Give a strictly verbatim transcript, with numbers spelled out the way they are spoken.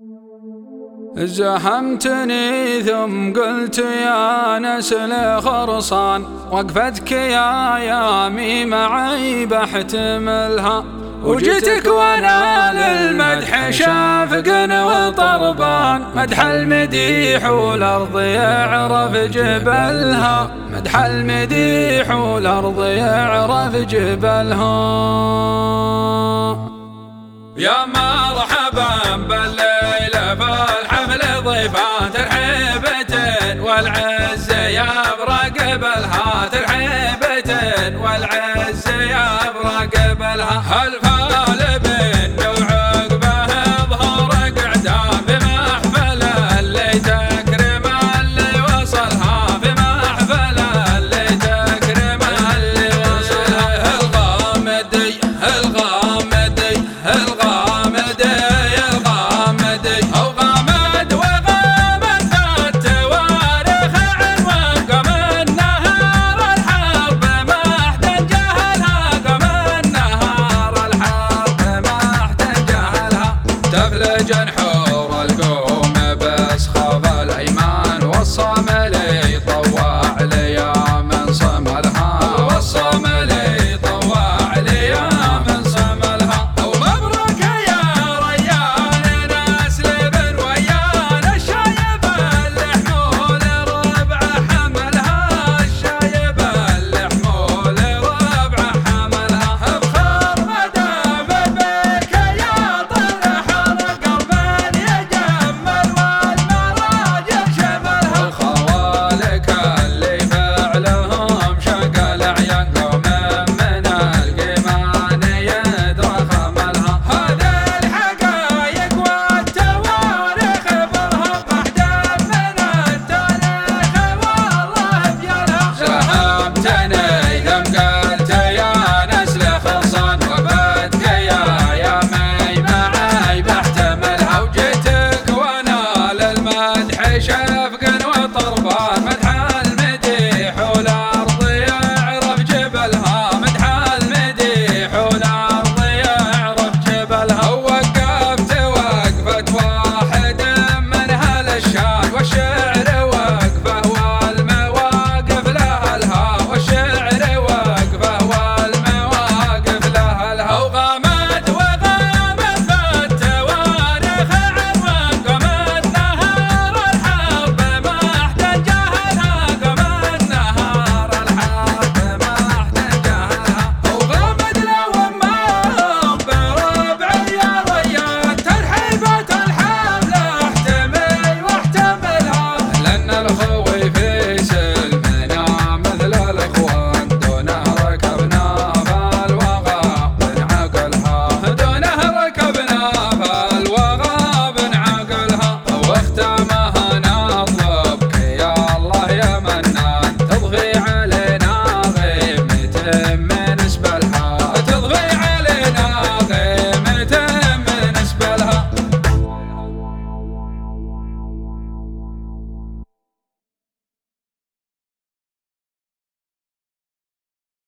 زحمتني ثم قلت يا نسل خرصان، وقفتك يا يامي معي بحتملها، وجيتك وانا للمدح شافق وطربان، مدح المديح والارض يعرف جبلها، مدح المديح والارض يعرف جبلها. يا مرحبا بالليل بالحمل ضيفان، ترحيبة والعز يبرق بالها، ترحيبة والعز يبرق بالها. هالفال بن وعقبه ظهر قعدان، في محفل اللي تكرم اللي وصلها، في محفل اللي تكرم اللي وصلها. الغامدي الغامدي الغامدي الغامدي هو غامد وغامد التواريخ عنوان، قام النهار الحرب ما حد جهلها، قام النهار الحرب ما حد جهلها. تفلج نحور القوم